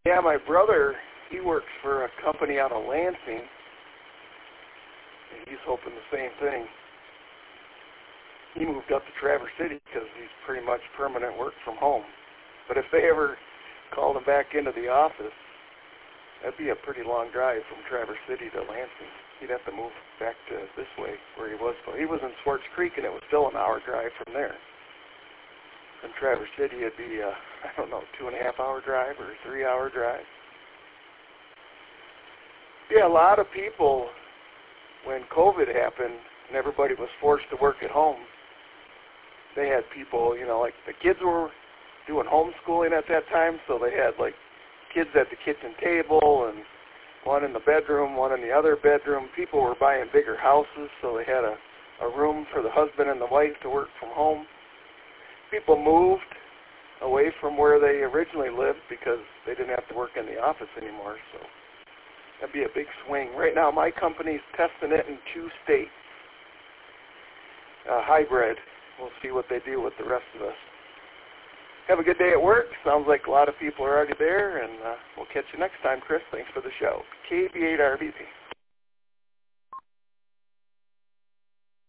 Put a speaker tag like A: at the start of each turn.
A: Yeah, my brother, he works for a company out of Lansing, and he's hoping the same thing. He moved up to Traverse City because he's pretty much permanent work from home. But if they ever called him back into the office, that'd be a pretty long drive from Traverse City to Lansing. He'd have to move back to this way where he was. He was in Swartz Creek, and it was still an hour drive from there. From Traverse City, it'd be, 2.5-hour drive or 3-hour drive. Yeah, a lot of people, when COVID happened and everybody was forced to work at home, they had people, like the kids were doing homeschooling at that time, so they had like kids at the kitchen table and one in the bedroom, one in the other bedroom. People were buying bigger houses, so they had a room for the husband and the wife to work from home. People moved away from where they originally lived because they didn't have to work in the office anymore, so that'd be a big swing. Right now, my company's testing it in 2 states. Hybrid. We'll see what they do with the rest of us. Have a good day at work. Sounds like a lot of people are already there, and we'll catch you next time, Chris. Thanks for the show. KB8RBP.